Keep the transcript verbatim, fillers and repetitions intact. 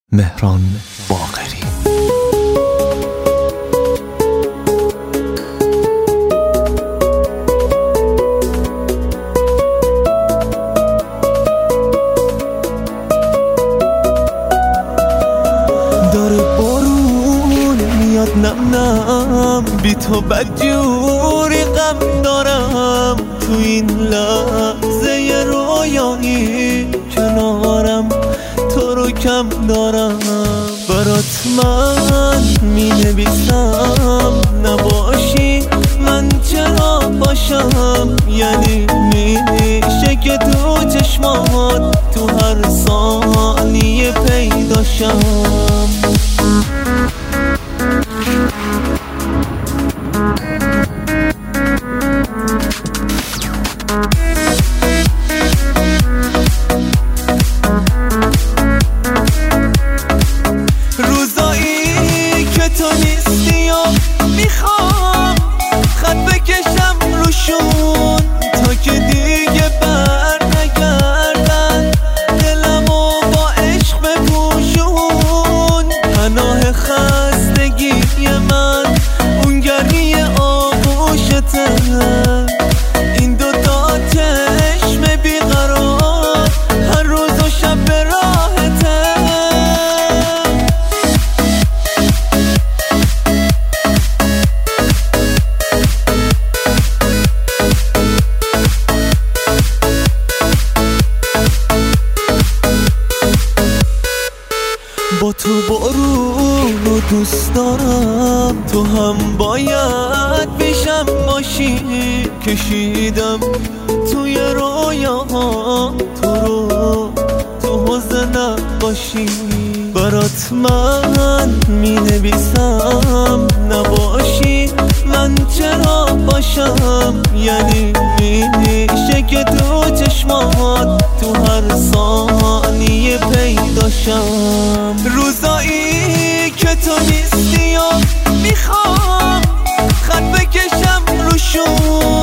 مهران باقری. داره بارون میاد نم نم، بی تو بدجوری غم دارم. تو این لحظه رویایی کنارم، تو رو کم دارم. برات من می نویسم، نباشی من چرا باشم؟ یعنی میشه که تو چشمات تو هر ثانیه پیداشم. روزایی که تو نیستی و میخوام خط بکشم روشون، تا که دیگه بر نگردن دلمو با عشق بپوشون. پناه خستگی من اون گرمی آغوشته، این دوتا چشم بیقرار هر روز و شب به راحته. با تو بارون رو دوست دارم، تو هم باید پیشم باشی. کشیدم توی رویاها تو رو، تو حوض نباشی. برات من می نویسم، نباشی من چرا باشم؟ یعنی میشه که تو چشمات تو هر ثانیه پیداشم. روزایی که تو نیستی و میخوام خط بکشم روشون،